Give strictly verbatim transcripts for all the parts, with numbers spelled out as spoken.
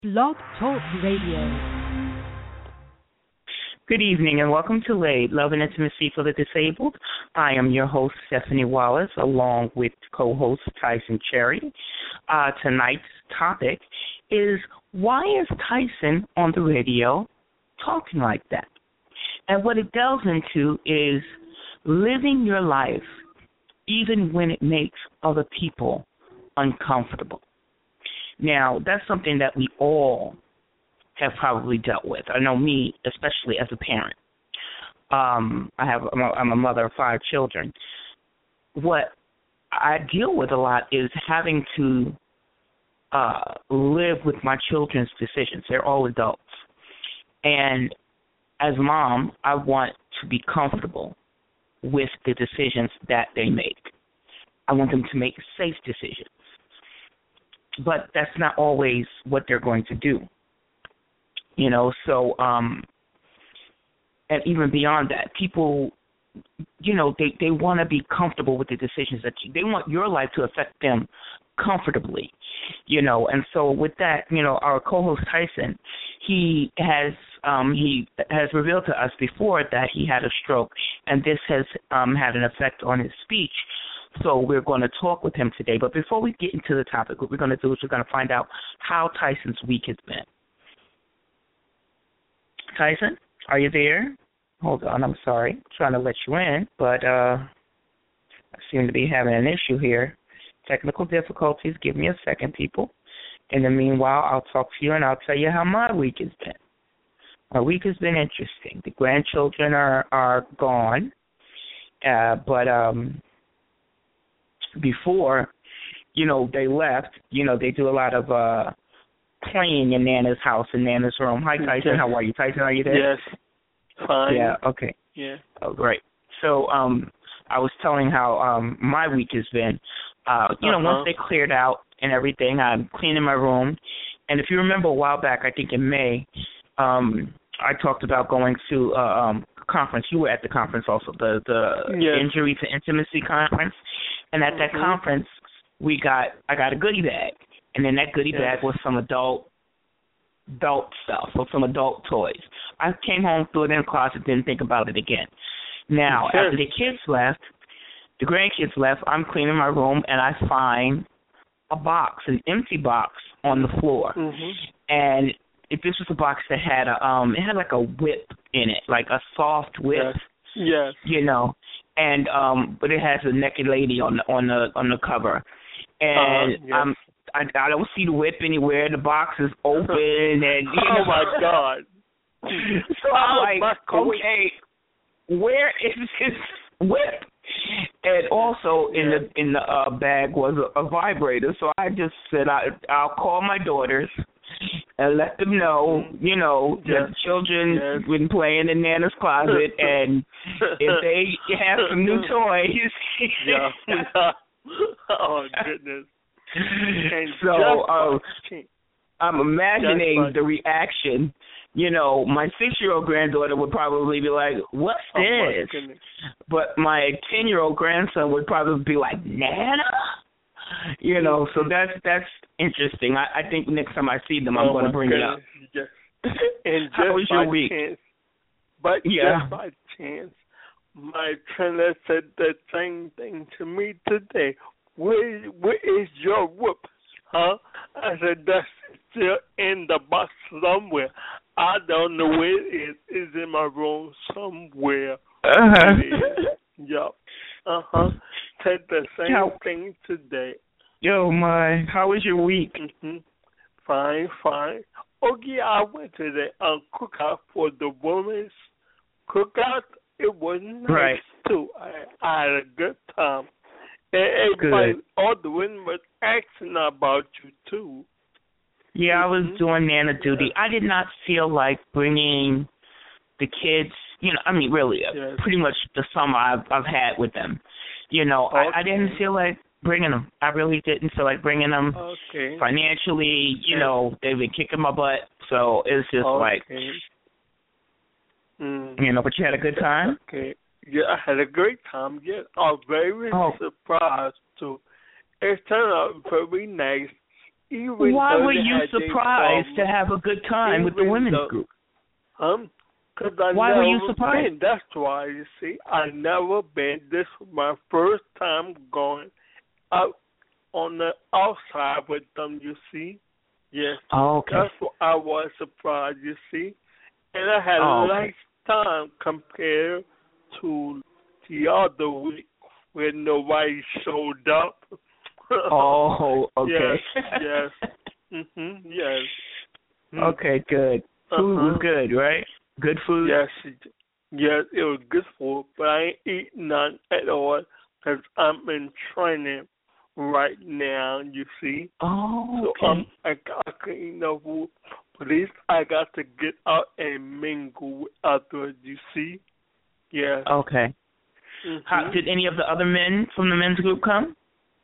Blog Talk Radio. Good evening and welcome to Laid, Love and Intimacy for the Disabled. I am your host, Stephanie Wallace, along with co-host Tyson Cherry. Uh, tonight's topic is, why is Tyson on the radio talking like that? And what it delves into is living your life even when it makes other people uncomfortable. Now, that's something that we all have probably dealt with. I know me, especially as a parent. Um, I have, I'm a, I'm a mother of five children. What I deal with a lot is having to uh, live with my children's decisions. They're all adults. And as mom, I want to be comfortable with the decisions that they make. I want them to make safe decisions. But that's not always what they're going to do. You know, so, um, and even beyond that, people, you know, they, they want to be comfortable with the decisions that you, they want your life to affect them comfortably, you know. And so with that, you know, our co-host Tyson, he has, um, he has revealed to us before that he had a stroke, and this has um, had an effect on his speech. So we're going to talk with him today. But before we get into the topic, what we're going to do is we're going to find out how Tyson's week has been. Tyson, are you there? Hold on, I'm sorry. I'm trying to let you in, but uh, I seem to be having an issue here. Technical difficulties. Give me a second, people. In the meanwhile, I'll talk to you and I'll tell you how my week has been. My week has been interesting. The grandchildren are, are gone, uh, but... um. Before, you know, they left, you know, they do a lot of uh, playing in Nana's house, in Nana's room. Hi, Tyson. How are you? Tyson, are you there? Yes. Fine. Yeah, okay. Yeah. Oh, great. So um, I was telling how um, my week has been. Uh, you uh-huh. know, once they cleared out and everything, I'm cleaning my room. And if you remember a while back, I think in May, um, I talked about going to a um, conference. You were at the conference also, the, the yes. Injury to Intimacy conference. And at that mm-hmm. conference, we got I got a goodie bag, and in that goodie yes. bag was some adult adult stuff, or some adult toys. I came home, threw it in the closet, didn't think about it again. Now, sure. after the kids left, the grandkids left, I'm cleaning my room, and I find a box, an empty box on the floor. Mm-hmm. And if this was a box that had a um, it had like a whip in it, like a soft whip. Yes. Yes. You know. And um, but it has a naked lady on the on the on the cover, and uh, yes. um, I, I don't see the whip anywhere. The box is open, and you oh know. my God! So I'm like, okay, where is this whip? And also in yes. the in the uh, bag was a, a vibrator. So I just said I I'll call my daughters and let them know, you know, yes. that the children yes. been playing in Nana's closet, and if they have some new toys. yeah. Oh, goodness. And so uh, just I'm imagining the reaction. You know, my six-year-old granddaughter would probably be like, what's oh, this? My but my ten-year-old grandson would probably be like, Nana? You know, so that's that's interesting. I, I think next time I see them, I'm oh going to bring goodness. it up. Yes. And just How was your by week? Chance, but yeah. just by chance, my trainer said the same thing to me today. Where, where is your whoop? Huh? I said, that's still in the box somewhere. I don't know where it is. It's in my room somewhere. Uh-huh. Yup. Uh-huh. Said the same How, thing today. Yo, my, how was your week? Mm-hmm. Fine, fine. Oh, yeah, I went to the uh, cookout for the women's cookout. It was nice, right. too. I, I had a good time. And everybody, good. all the women was asking about you, too. Yeah, I was mm-hmm. doing Nana duty. I did not feel like bringing the kids, you know, I mean, really, yes. pretty much the summer I've, I've had with them. You know, okay. I, I didn't feel like bringing them. I really didn't feel like bringing them okay. financially. You yes. know, they've been kicking my butt, so it's just okay. like, mm. you know, but you had a good time? Okay. Yeah, I had a great time. Yeah, I was very oh. surprised, too. It turned out very nice. even Why though were they you had their surprised to problems, have a good time with the even women's though- group? Um, cause I Why never were you surprised? been. That's why, you see, I never been. This was my first time going out on the outside with them, you see. Yes. Oh, okay. That's why I was surprised, you see. And I had Oh, a okay. nice time compared to the other week when nobody showed up. Oh, okay. Yes, yes. Mhm, yes. Mm. Okay, good. Food Uh-huh. was good, right? Good food? Yes, it- yes, it was good food, but I ain't eat none at all because I'm in training right now, you see. Oh, So okay. um, I, I can eat no food, but at least I got to get out and mingle with others, you see. Yes. Okay. Mhm. How, did any of the other men from the men's group come?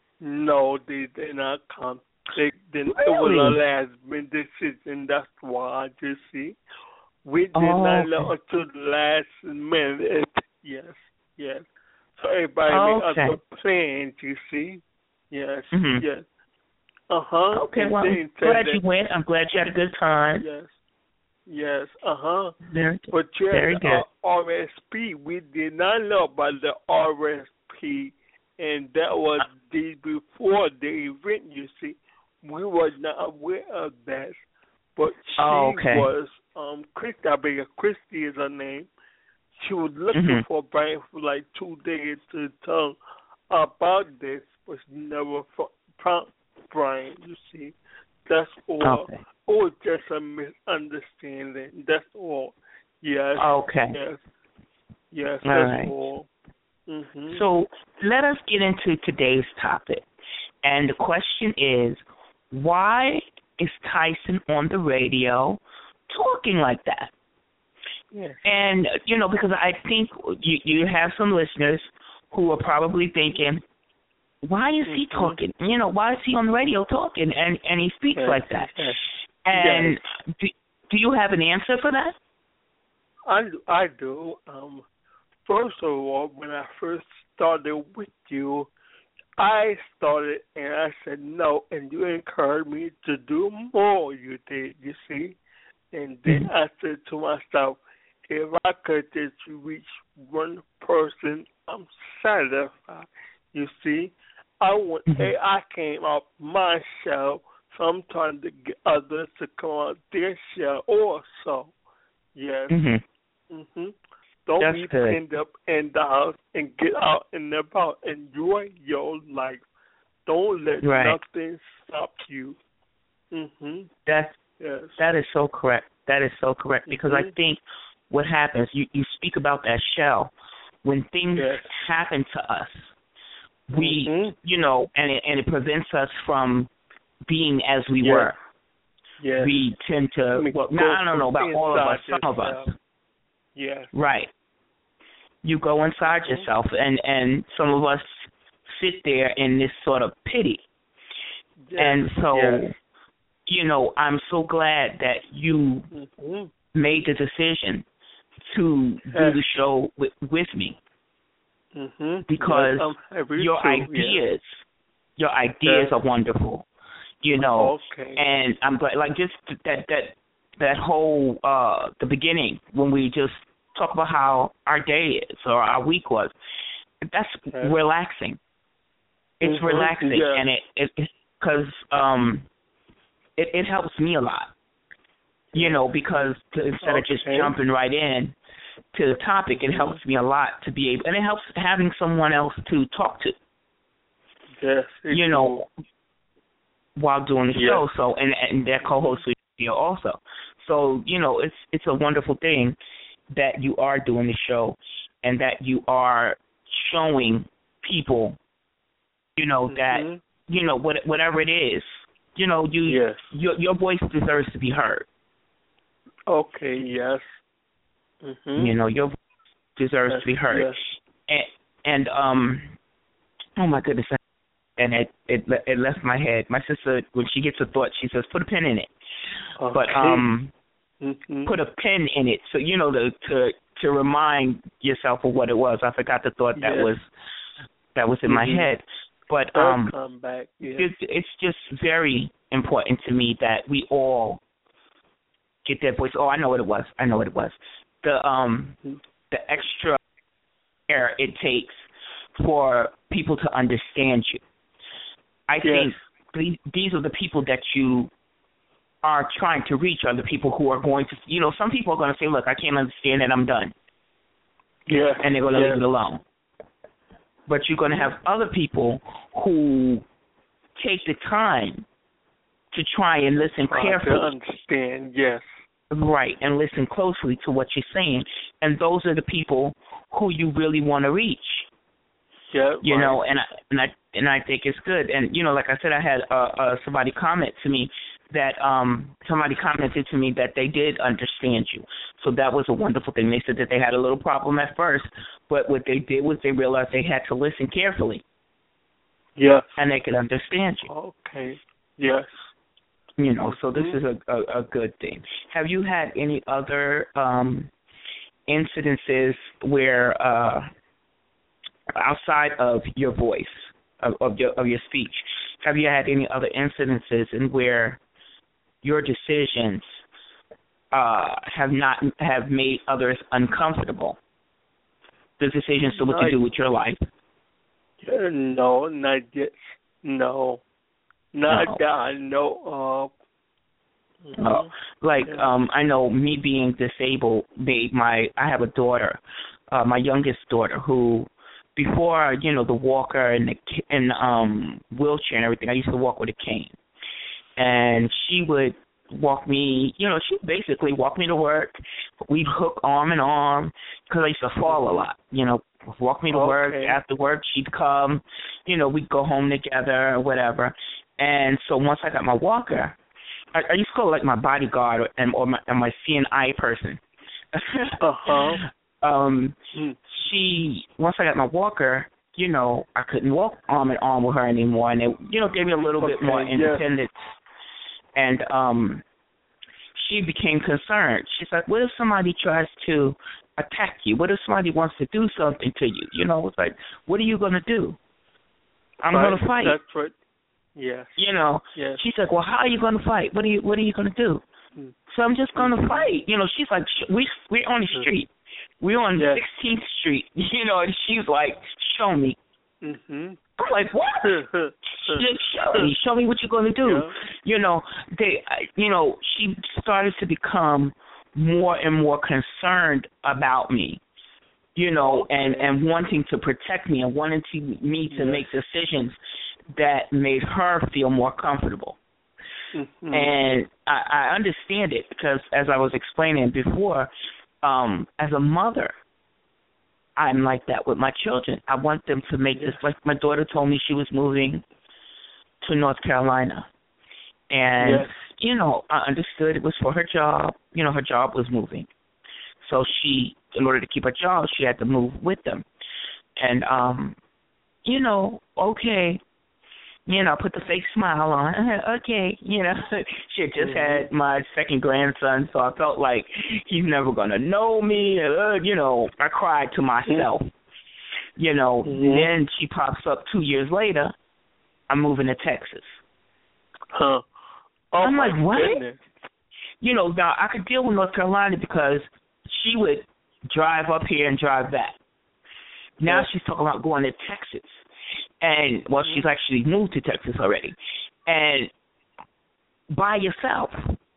No, they did not come. They didn't. It was Really? a last minute decision. That's why, you see. We did Oh, not okay. know until the last minute. Yes, yes. So everybody Oh, made okay. other plans, you see. Yes, Mhm. yes. Uh-huh. Okay, And well, then I'm said glad that- you went. I'm glad you had a good time. Yes, yes. Uh-huh. Very good. But yes, Very good. uh, R S P, we did not know about the R S P, and that was the before the event, you see. We were not aware of that. But she Oh, okay. was, um, Christy, I beg Christy is her name. She was looking Mhm. for Brian for like two days to tell about this, but she never found Brian, you see. That's all. Okay. It was just a misunderstanding. That's all. Yes. Okay. Yes. Yes, All that's right. all. Mm-hmm. So let us get into today's topic. And the question is, why is Tyson on the radio talking like that? Yes. And, you know, because I think you, you have some listeners who are probably thinking, why is he Mhm. talking? You know, why is he on the radio talking and, and he speaks Yes, like that? yes. And do, do you have an answer for that? I, I do. Um, first of all, when I first started with you, I started and I said no, and you encouraged me to do more. You did, you see. And then Mhm. I said to myself, if I could just reach one person, I'm satisfied. You see, I want. Mhm. I came out my show, so I'm trying to get others to come out their show also. Yes. Mhm. Mhm. Don't That's be good. pinned up in the house and get out and about. Enjoy your life. Don't let Right. nothing stop you. Mhm. That's Yes. That is so correct. That is so correct because I Mhm. think what happens, you, you speak about that shell. When things Yes. happen to us, we, Mhm. you know, and it, and it prevents us from being as we Yes. were. Yes. We tend to, I mean, well, go no, I don't know about all of us, inside some of us. yourself. Yes. Right. You go inside Mhm. yourself, and, and some of us sit there in this sort of pity. Yes. And so, Yes. you know, I'm so glad that you Mhm. made the decision to do Yes. the show with, with me Mhm. because Yes, I'm happy your too, ideas, yes. your ideas Yes. are wonderful, you know, Okay. and I'm glad, like just that that that whole uh the beginning when we just talk about how our day is or our week was, that's Yes. relaxing. It's Mhm. relaxing, Yes. and it it because um it it helps me a lot. You know, because to, instead of just Okay. jumping right in to the topic, it helps me a lot to be able, and it helps having someone else to talk to, Yes. it you know, while doing the Yes. show. So, and and their co-host with you also. So, you know, it's it's a wonderful thing that you are doing the show, and that you are showing people, you know, that Mhm. you know what whatever it is, you know, you Yes. your your voice deserves to be heard. Okay, yes. Mhm. You know, your voice deserves Yes, to be heard. yes. And, and um, oh my goodness, and it, it it left my head. My sister, when she gets a thought, she says, "Put a pin in it." Okay. But um, Mhm. put a pin in it, so you know to to to remind yourself of what it was. I forgot the thought that Yes. was that was in my Mhm. head. But They'll um, come back. Yeah. it's, it's just very important to me that we all get that voice. Oh, I know what it was. I know what it was. The um, the extra care it takes for people to understand you. I Yes. think these, these are the people that you are trying to reach, are the people who are going to, you know, some people are going to say, look, I can't understand it, I'm done. Yeah. And they're going to yeah. leave it alone. But you're going to have other people who take the time to try and listen Try carefully. to understand, yes. Right, and listen closely to what you're saying. And those are the people who you really want to reach. Yeah, You right. know, and I, and I and I think it's good. And you know, like I said, I had uh, uh, somebody comment to me that um somebody commented to me that they did understand you. So that was a wonderful thing. They said that they had a little problem at first, but what they did was they realized they had to listen carefully. Yes. And they could understand you. Okay. Yes. You know, so this Mm-hmm. is a, a, a good thing. Have you had any other um incidences where uh outside of your voice, of, of your of your speech, have you had any other incidences in where your decisions uh, have not have made others uncomfortable? The decisions to what to do with your life. Uh, no, not yet. No, not No. that I know of. Mhm. Oh, like Yeah. um, I know me being disabled made my. I have a daughter, uh, my youngest daughter, who before you know the walker and the and um wheelchair and everything, I used to walk with a cane, and she would walk me. You know, she basically walk me to work. We'd hook arm in arm because I used to fall a lot. You know, walk me to Okay. work. After work, she'd come. You know, we'd go home together or whatever. And so once I got my walker, I, I used to call it like my bodyguard or, and, or my, or my C N I person. Uh-huh. Um, Hmm. she, once I got my walker, you know, I couldn't walk arm in arm with her anymore, and it, you know, gave me a little bit Okay, more yeah. independence. And um, she became concerned. She's like, what if somebody tries to attack you? What if somebody wants to do something to you? You know, it's like, what are you going to do? I'm Right. going to fight. That's what. Yes. You know, Yes. she's like, well, how are you going to fight? What are you What are you going to do? Hmm. So I'm just going to fight. You know, she's like, sh- we we're on the street. We're on Yes. sixteenth Street. You know, and she's like, show me. Mhm. I'm like, what? Just show me. Show me what you're going to do. Yeah. You know, they. I- You know, she started to become more and more concerned about me. You know, Okay. and and wanting to protect me and wanting to me to Yes. make decisions that made her feel more comfortable. Mhm. And I, I understand it because, as I was explaining before, um, as a mother, I'm like that with my children. I want them to make this. Like my daughter told me she was moving to North Carolina, and Yes. you know, I understood it was for her job. You know, her job was moving, so she, in order to keep her job, she had to move with them. And um, you know, okay. You know, put the fake smile on. Okay, you know, she had just Mhm. had my second grandson, so I felt like he's never going to know me. Uh, you know, I cried to myself. You know, Mhm. then she pops up two years later, I'm moving to Texas. Huh. Oh, I'm my like, what? goodness. You know, now I could deal with North Carolina because she would drive up here and drive back. Now Yeah. she's talking about going to Texas. And, well, she's actually moved to Texas already. And by yourself.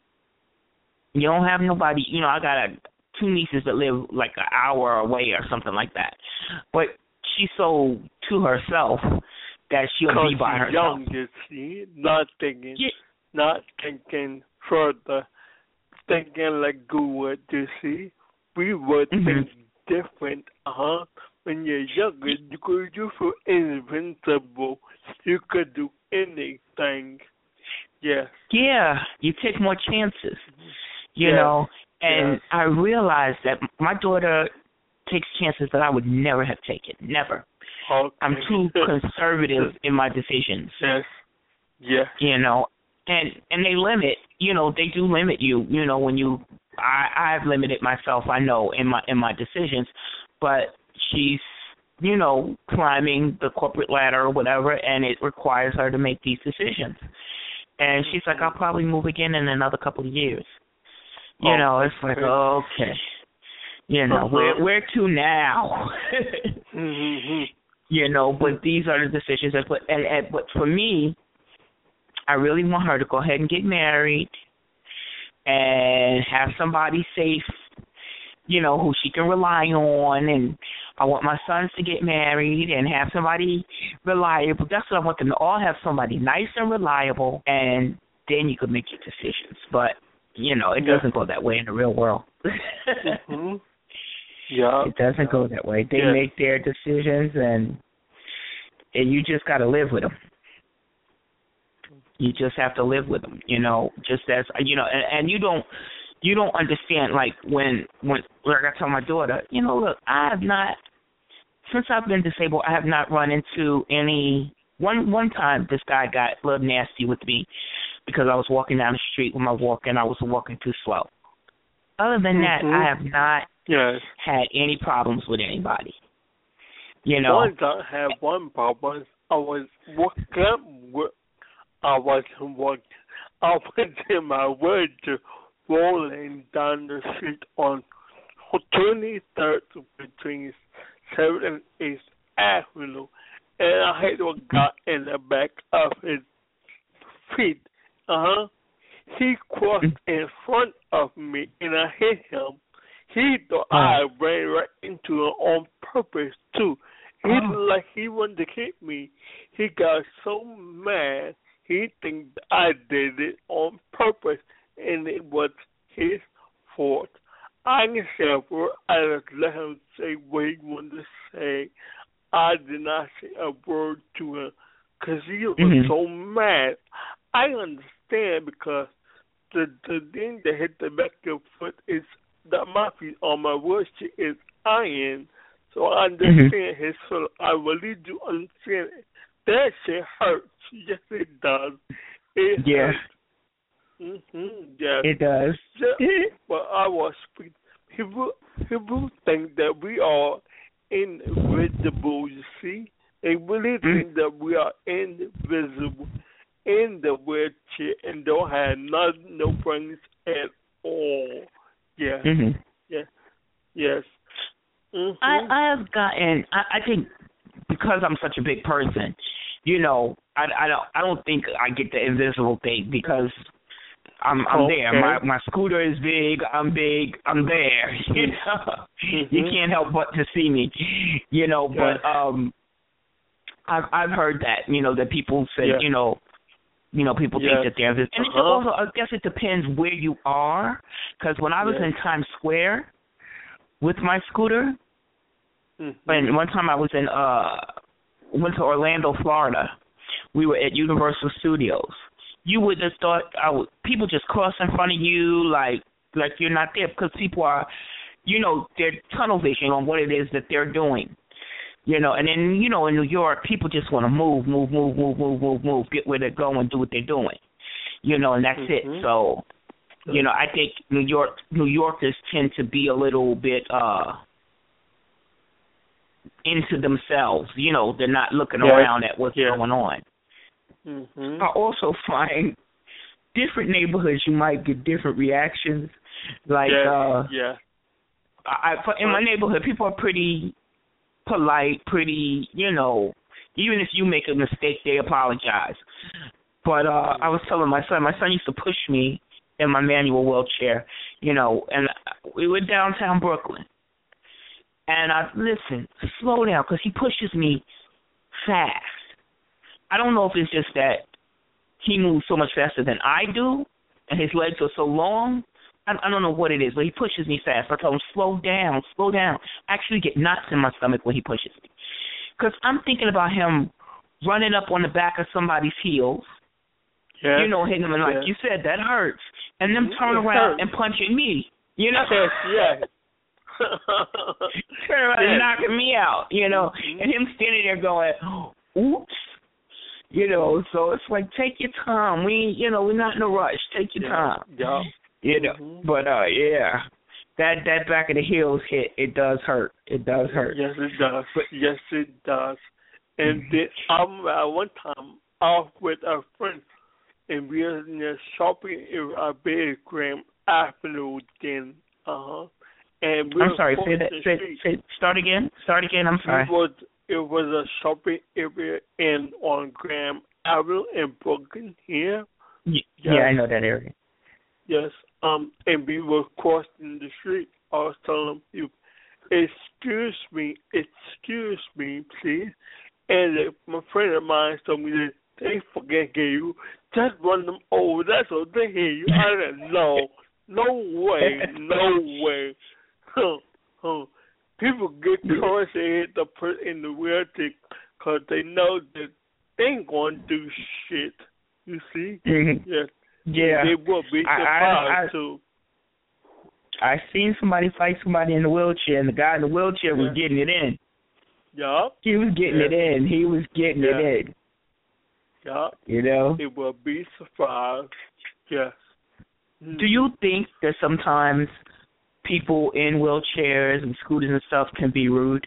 You don't have nobody. You know, I got a, two nieces that live like an hour away or something like that. But she's so to herself that she'll be by she's herself. young, you see, not thinking, Yeah. not thinking further, thinking like good, you see. We would Mhm. think different, uh-huh. When you're younger, you could, you feel invincible. You could do anything. Yes. Yeah, you take more chances, you Yes. know. And Yes. I realized that my daughter takes chances that I would never have taken, never. Okay. I'm too conservative in my decisions, Yes. Yes. you know. And and they limit, you know, they do limit you, you know, when you. I I've limited myself, I know, in my in my decisions, but she's you know, climbing the corporate ladder or whatever, and it requires her to make these decisions. And she's like, I'll probably move again in another couple of years. You oh, know, it's like, okay. You know, uh-huh. where, where to now? mm-hmm. You know, but these are the decisions. That, but, and, and, but for me, I really want her to go ahead and get married and have somebody safe, you know, who she can rely on. And I want my sons to get married and have somebody reliable. That's what I want them to all have, somebody nice and reliable, and then you can make your decisions. But, you know, it yeah. doesn't go that way in the real world. mm-hmm. Yeah. It doesn't go that way. They yeah. make their decisions, and and you just got to live with them. You just have to live with them, you know, just as, you know, and, and you don't, you don't understand, like, when, when, like I tell my daughter, you know, look, I have not, since I've been disabled, I have not run into any, one, one time this guy got a little nasty with me because I was walking down the street with my walker and I was walking too slow. Other than mm-hmm. that, I have not yes. had any problems with anybody. You know. Once I had one problem. I was walking with, I was walking, I went in my wheelchair rolling down the street on twenty-third between seventh and eighth Avenue, and I hit a guy in the back of his feet. Uh-huh. He crossed in front of me, and I hit him. He thought oh. I ran right into him on purpose, too. He oh. looked like he wanted to hit me. He got so mad, he think I did it on purpose, and it was his fault. I didn't say a word. I just let him say what he wanted to say. I did not say a word to him because he was mm-hmm. so mad. I understand because the the thing that hit the back of your foot is that my feet on my wheelchair is iron. So I understand mm-hmm. his feeling. I really do understand it. That shit hurts. Yes, it does. It yeah. hurts. Mm-hmm. Yes. It does. Yeah. But I was speaking. People, people think that we are invisible, you see. They really mm-hmm. think that we are invisible in the wheelchair and don't have nothing, no brains at all. Yeah. Mm-hmm. Yeah. Yes. Mm-hmm. I, I have gotten, I, I think because I'm such a big person, you know, I, I don't I don't think I get the invisible thing because I'm I'm okay. there. My my scooter is big. I'm big. I'm there. You know, mm-hmm. you can't help but to see me. You know, yeah. but um, I've I've heard that you know that people say yeah. you know. You know, people yeah. think that they're invisible. And uh-huh. it also, I guess it depends where you are. Because when I was yeah. in Times Square with my scooter, mm-hmm. and one time I was in, uh, went to Orlando, Florida. We were at Universal Studios. You would have thought I would, people just cross in front of you like like you're not there because people are, you know, they're tunnel vision on what it is that they're doing. You know, and then, you know, in New York, people just want to move, move, move, move, move, move, move, get where they're going, do what they're doing. You know, and that's mm-hmm. it. So, you know, I think New York, New Yorkers tend to be a little bit uh, into themselves. You know, they're not looking yes. around at what's yeah. going on. Mm-hmm. I also find different neighborhoods, you might get different reactions. Like, yes. uh, yeah. I, in my neighborhood, people are pretty polite, pretty, you know, even if you make a mistake, they apologize. But uh, I was telling my son, my son used to push me in my manual wheelchair, you know, and we were downtown Brooklyn. And I, listen, slow down, because he pushes me fast. I don't know if it's just that he moves so much faster than I do, and his legs are so long. I, I don't know what it is, but he pushes me fast. I tell him, slow down, slow down. I actually get knots in my stomach when he pushes me. Because I'm thinking about him running up on the back of somebody's heels, yes. you know, hitting him, and like yes. you said, that hurts. And them turn it around hurts. and punching me, you know? Yes, yes. Turn around yes. and knocking me out, you know? Mm-hmm. And him standing there going, oops. You know, so it's like, take your time. We, you know, we're not in a rush. Take your yeah. time. Yeah. You know, mm-hmm. but, uh, yeah, that that back of the heels hit, it does hurt. It does hurt. Yes, it does. Yes, it does. And then um, at one time, I was with a friend, and we were in the shopping area at Bay Graham Avenue then. Uh-huh. And we I'm were sorry, say across that. the Say, street. say, start again. Start again. I'm sorry. It was, it was a shopping area in on Graham Avenue in Brooklyn here. Y- Yes. Yeah, I know that area. Yes. Um, and we were crossing the street. I was telling you, excuse me, excuse me, please. And uh, my friend of mine told me that they forget you. Just run them over. That's what they hear you. I said, no, no way, no way. Huh, huh. People get caught and hit the person in the wheelchair because they know that they ain't going to do shit. You see? Mm-hmm. Yes. Yeah. They will be I- surprised, I- I- too. I seen somebody fight somebody in the wheelchair, and the guy in the wheelchair was Yeah. getting it in. Yup. He was getting Yeah. it in. He was getting Yeah. it in. Yup. You know? They will be surprised. Yes. Do you think that sometimes people in wheelchairs and scooters and stuff can be rude?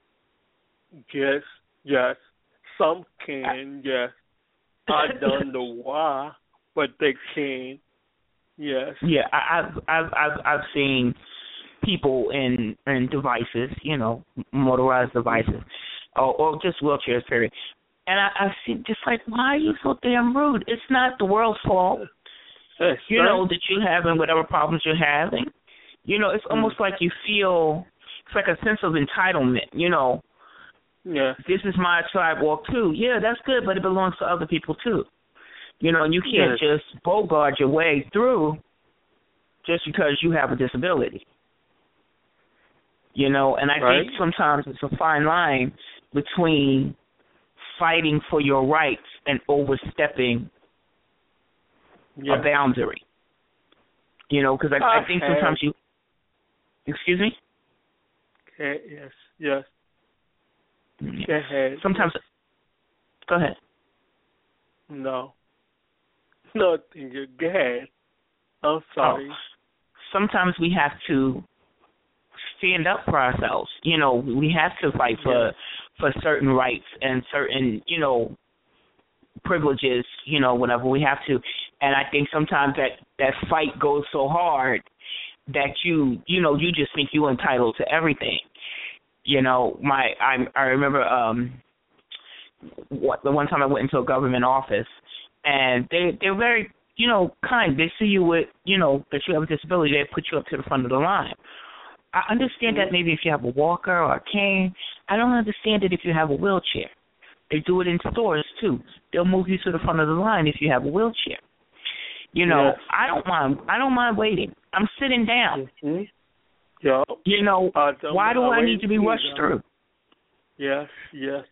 Yes. Yes. Some can, yes. I don't know why, but they can. Yes. Yeah, I, I've I've I've I've seen people in in devices, you know, motorized devices, or, or just wheelchairs, period. And I, I see just like, why are you so damn rude? It's not the world's fault, Yes, you sir. know, that you're having whatever problems you're having. You know, it's almost like you feel it's like a sense of entitlement. You know, Yes. this is my sidewalk too. Yeah, that's good, but it belongs to other people too. You know, and you can't Yes. just bogart your way through just because you have a disability. You know, and I Right. think sometimes it's a fine line between fighting for your rights and overstepping Yes. a boundary. You know, because I, I think Okay. sometimes you... Excuse me? Okay, yes. Yes. Go ahead. Sometimes... Go ahead. No. No, thank you. Go ahead. I'm sorry. Oh, sometimes we have to stand up for ourselves. You know, we have to fight for Yes. for certain rights and certain, you know, privileges, you know, whatever we have to. And I think sometimes that, that fight goes so hard that you, you know, you just think you're entitled to everything. You know, my I I remember um what the one time I went into a government office, and they they're very, you know, kind. They see you with, you know, that you have a disability, they put you up to the front of the line. I understand that maybe if you have a walker or a cane. I don't understand it if you have a wheelchair. They do it in stores too. They'll move you to the front of the line if you have a wheelchair. You know, Yes. I don't mind. I don't mind waiting. I'm sitting down. Mm-hmm. Yeah. You know, I don't why do mind I need to be waiting rushed either. through? Yes, yes.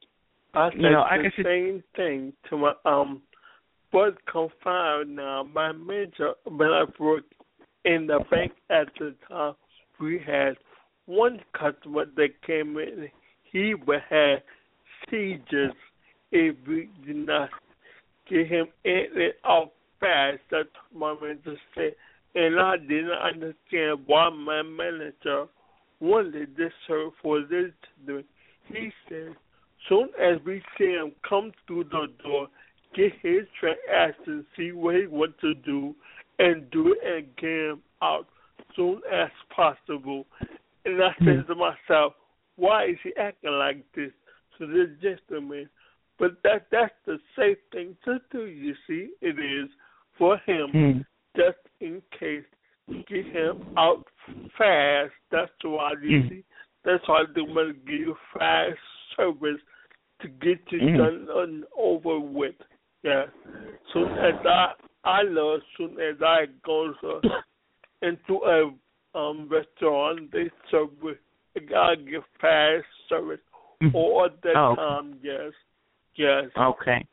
I said You know, I the can see- same thing to my um but confined now. My manager, when I worked in the bank at the time, we had one customer that came in. He would have seizures if we did not get him in and out fast. That's what my manager said. And I didn't understand why my manager wanted this her for this to do. He said, soon as we see him come through the door, get his transaction, see what he wants to do, and do it and get him out soon as possible. And I said to myself, why is he acting like this to this gentleman? But that that's the safe thing to do, you see. It is for him, Mm. just in case, get him out fast. That's why, you Mm. see. That's why they want to give you fast service to get you Mm. done and over with. Yeah. Soon as I, I know, as soon as I go to, into a um, restaurant, they serve with, I gotta give fast service Mm. all the Oh. time. Yes. Yes. Okay.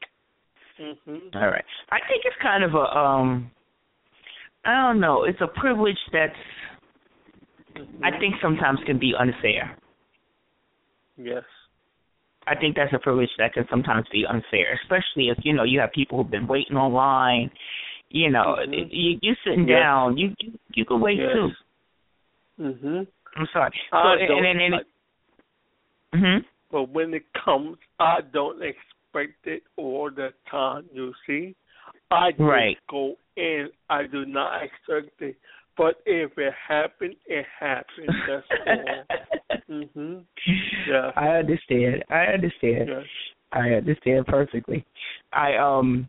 Mhm. All right. I think it's kind of a um I don't know, it's a privilege that's Mhm. I think sometimes can be unfair. Yes. I think that's a privilege that can sometimes be unfair, especially if, you know, you have people who've been waiting online. You know, Mhm. you, you're sitting Yes. down. You you, you can wait Yes. too. Mhm. I'm sorry. So, I and, don't. and, and, I, mhm. But when it comes, I don't expect it all the time. You see, I just Right. go in. I do not expect it. But if it happens, it happens. That's all. Mhm. Yeah. I understand. I understand. Yes. I understand perfectly. I um.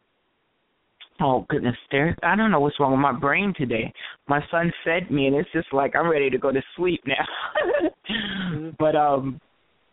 Oh goodness, there. I don't know what's wrong with my brain today. My son fed me, and it's just like I'm ready to go to sleep now. Mm-hmm. But um.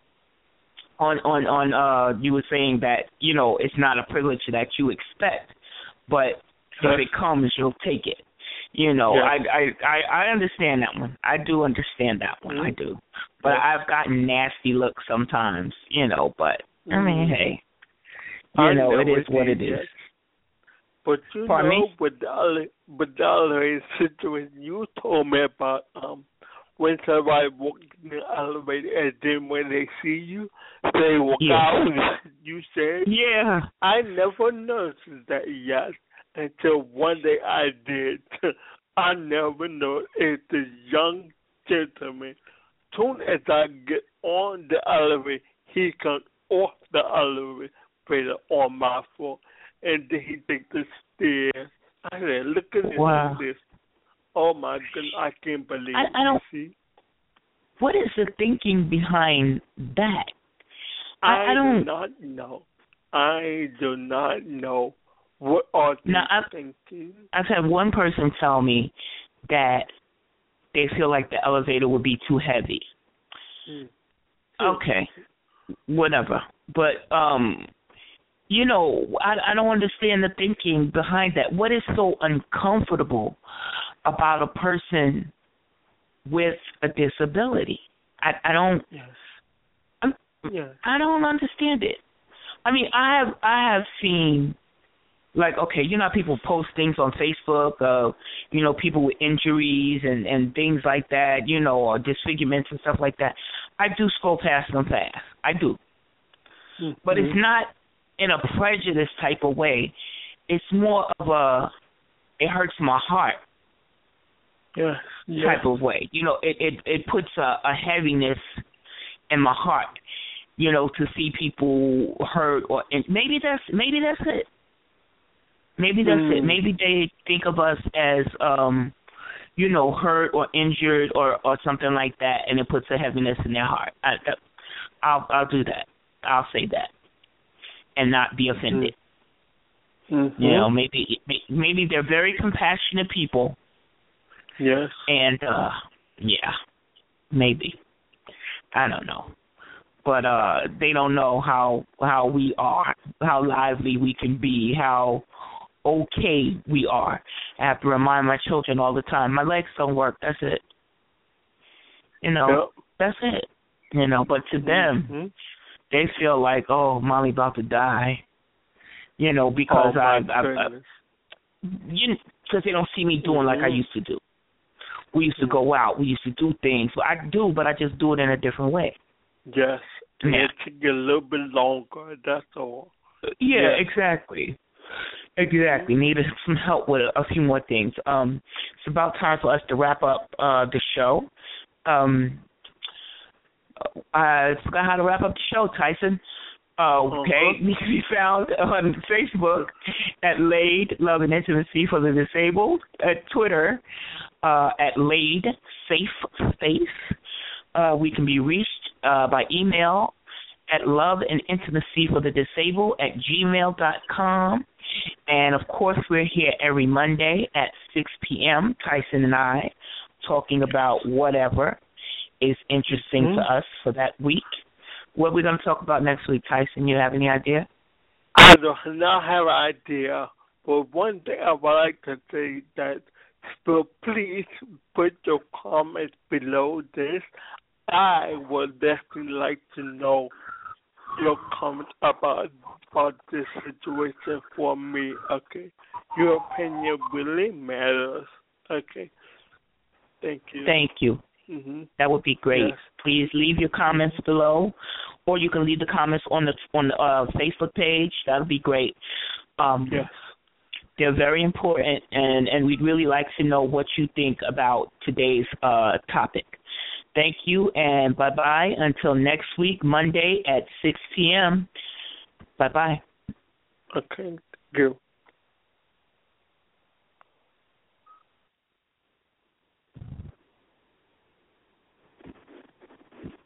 On on on uh, you were saying that you know it's not a privilege that you expect, but Yes. if it comes, you'll take it. You know, Yes. I, I I I understand that one. I do understand that one. Mm-hmm. I do, but Yes. I've gotten nasty looks sometimes. You know, but Mm-hmm. I mean, hey, you I know, it never is what did it is. yet. But you Pardon know, me? with the other, with the other situation, you told me about um when somebody walks in the elevator and then when they see you, they walk Yeah. out. You said, Yeah. I never noticed that yet until one day I did. I never noticed if the young gentleman, soon as I get on the elevator, he comes off the elevator on my floor, and then he takes the stairs. I said, look at this. Wow. Look at this. Oh my goodness, I can't believe it. I, I don't. You see? What is the thinking behind that? I, I, I don't do not know. I do not know. What are they now, I've, thinking? I've had one person tell me that they feel like the elevator would be too heavy. Hmm. Okay, whatever. But um, you know, I I don't understand the thinking behind that. What is so uncomfortable about a person with a disability? I I don't. Yes. I'm, Yes. I don't understand it. I mean, I have I have seen, like, okay, you know how people post things on Facebook of, you know, people with injuries and, and things like that, you know, or disfigurements and stuff like that. I do scroll past them fast. I do. Mm-hmm. But it's not in a prejudice type of way. It's more of a, it hurts my heart yes. type yes. of way. You know, it, it, it puts a, a heaviness in my heart, you know, to see people hurt, or and maybe that's maybe that's it. Maybe that's mm. it. Maybe they think of us as, um, you know, hurt or injured or, or something like that, and it puts a heaviness in their heart. I, I'll I'll do that. I'll say that, and not be offended. Mm-hmm. You know, maybe maybe they're very compassionate people. Yes. And uh, yeah, maybe. I don't know. But uh, they don't know how how we are, how lively we can be, how okay we are. I have to remind my children all the time, my legs don't work, that's it. You know, yep. that's it. You know, but to them, mm-hmm. they feel like, oh, mommy about to die. You know, because oh, I, my I, I, goodness. you, because they don't see me doing mm-hmm. like I used to do. We used to go out. We used to do things. Well, I do, but I just do it in a different way. Yes. Yeah. It took a little bit longer, that's all. Yeah, yes. exactly. Exactly. Needed some help with a, a few more things. Um, it's about time for us to wrap up uh, the show. Um, I forgot how to wrap up the show, Tyson. Uh, okay, uh-huh. you can be found on Facebook at Laid Love and Intimacy for the Disabled, at Twitter uh, at Laid Safe Space. Uh, we can be reached uh, by email at Love and Intimacy for the Disabled at gmail dot com. And, of course, we're here every Monday at six p.m., Tyson and I, talking about whatever is interesting mm-hmm. to us for that week. What are we going to talk about next week, Tyson? You have any idea? I do not have an idea, but one thing I would like to say that, so please put your comments below this. I would definitely like to know your comments about about this situation for me. Okay, your opinion really matters. Okay, thank you. Thank you. Mm-hmm. That would be great. Yes. Please leave your comments below, or you can leave the comments on the on the uh, Facebook page. That would be great. Um, yes. They're very important, and, and we'd really like to know what you think about today's uh, topic. Thank you, and bye-bye until next week, Monday at six p.m. Bye-bye. Okay, thank you.